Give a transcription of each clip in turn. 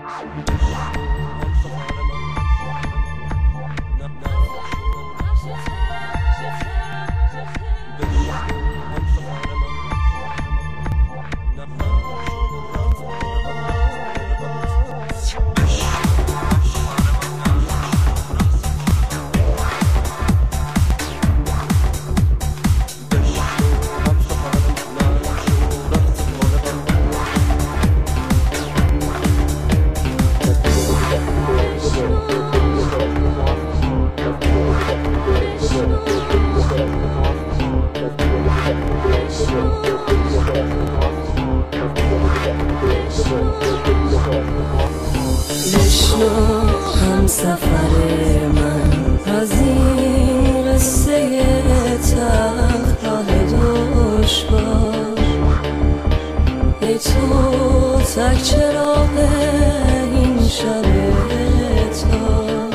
بشنو همسفر من از این قصه تلخ راه دشوار، ای تو تک چراغ این شب تار.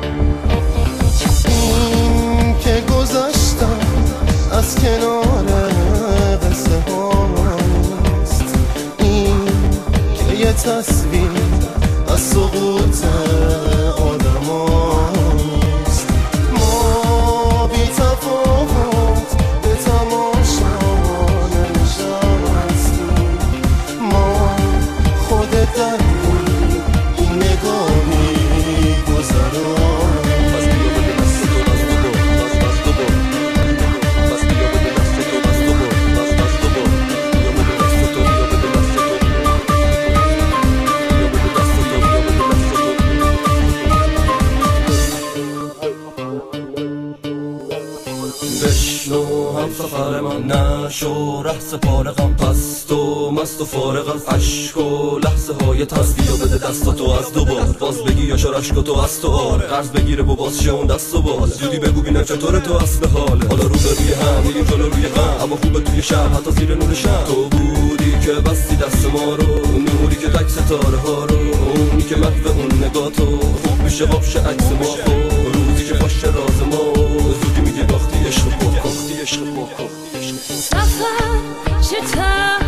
این که گذشتم از کنار قصه هاست، این که یه تصویر از سقوط آدم هاست. ما بی تفاوت به تماشا ننشستیم، ما خودت دردی این نگاهی گذران. بشنو همسفر من، نشو ره سپار غم، پست و مست و فارغ از عشق و لحظه های تست. بیا بده دستاتو از دوبار، باز بگی یا رشکتو از تو آره، قرض بگیره و باز شه اون دست و باز. زودی بگو بینم چطوره تو اصل حاله، حالا رو به روی هم میگیم جلو روی غم، اما خوبه توی شب حتی زیر نور شم. تو بودی که بستی دست ما رو، نوری که تک ستاره ها رو، اونی که محو اون نگاه تو خوب میشه باب شه عکس ما خود، روزی که باشه راز ما زودی میگه باختی عشق بکن. سفر چه